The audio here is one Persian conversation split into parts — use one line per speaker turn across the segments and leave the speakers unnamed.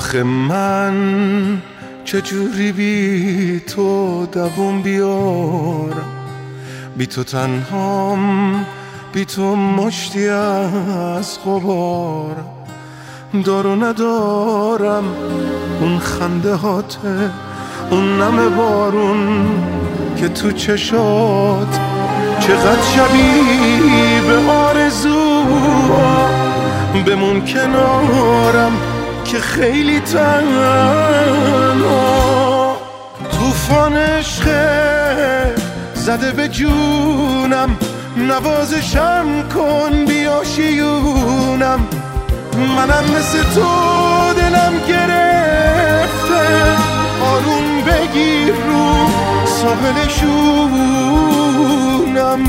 آخه من چجوری بی تو دووم بیارم، بی تو تنهام، بی تو مشتی از غبارم. دارو ندارم اون خنده هاته، اون نم بارون که تو چشات، چقدر شبیه به آرزو. بمون کنارم که خیلی تنها. طوفان عشق زده به جونم، نوازشم کن بیا شیونم. منم مثل تو دلم گرفته، آروم بگیر رو ساحل شونم.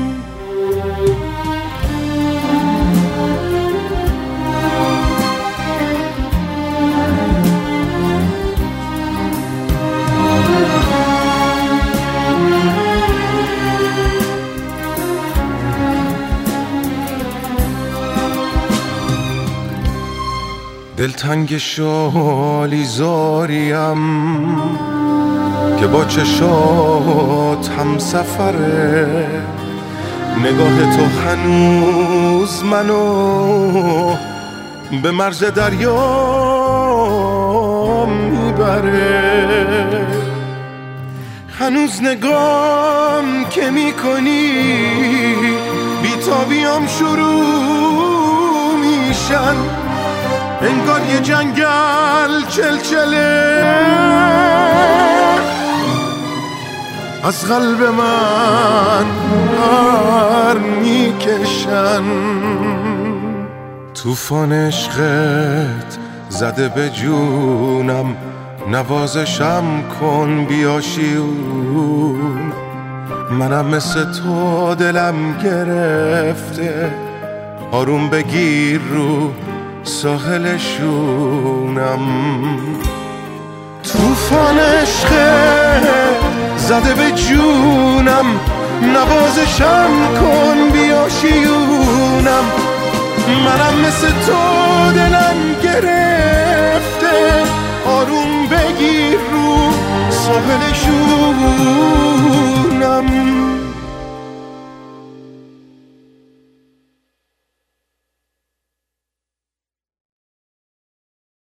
دلتنگ شالی زاریم که با چشات هم سفره. نگاه تو هنوز منو به مرز دریا میبره. هنوز نگام که میکنی بیتابیام شروع میشن، انگار یه جنگل چلچله از قلب من پر میکشن. طوفان عشقت زده به جونم، نوازشم کن بیا شیون. منم مثل تو دلم گرفته، آروم بگیر رو ساحل شونم. طوفان عشق زده به جونم، نوازشم کن بیا شیونم. منم مثل تو دلم گرفته، آروم بگیر رو ساحل شونم.